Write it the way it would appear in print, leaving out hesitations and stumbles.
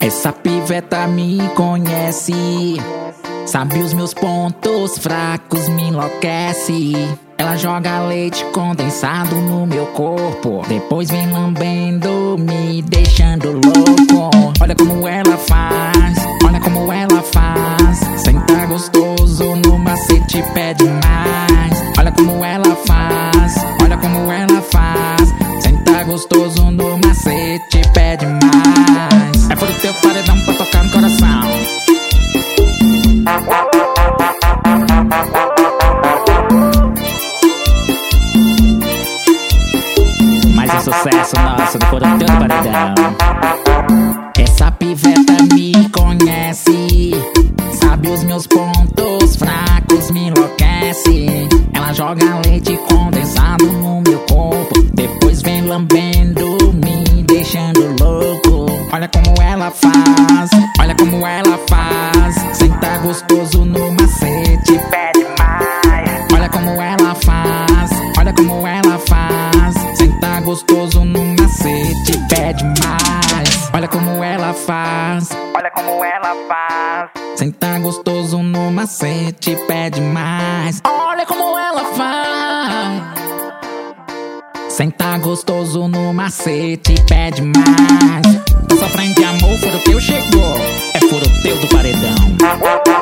Essa piveta me conhece, sabe os meus pontos fracos, me enlouquece. Ela joga leite condensado no meu corpo, depois vem lambendo, me deixando louco. Olha como ela faz, olha como ela faz. Senta gostoso no macete, pede mais. Olha como ela faz, olha como ela faz. Senta gostoso no macete, pede mais. É por o teu paredão pra tocar no coração. Mais um sucesso nosso do Furo Teu do Paredão. Essa piveta me conhece, sabe os meus pontos fracos, me enlouquece. Ela joga leite condensado no meu corpo, depois vem lambendo, me deixando louco. Olha como ela faz, olha como ela faz. Senta gostoso no macete, pede mais. Olha como ela faz, olha como ela faz. Senta gostoso no macete, pede mais. Olha como ela faz, olha como ela faz. Senta gostoso no macete, pede mais. Olha como ela faz. Senta gostoso no macete, pede mais. Tá sofrendo de amor, Furo Teu chegou. É Furo Teu do Paredão.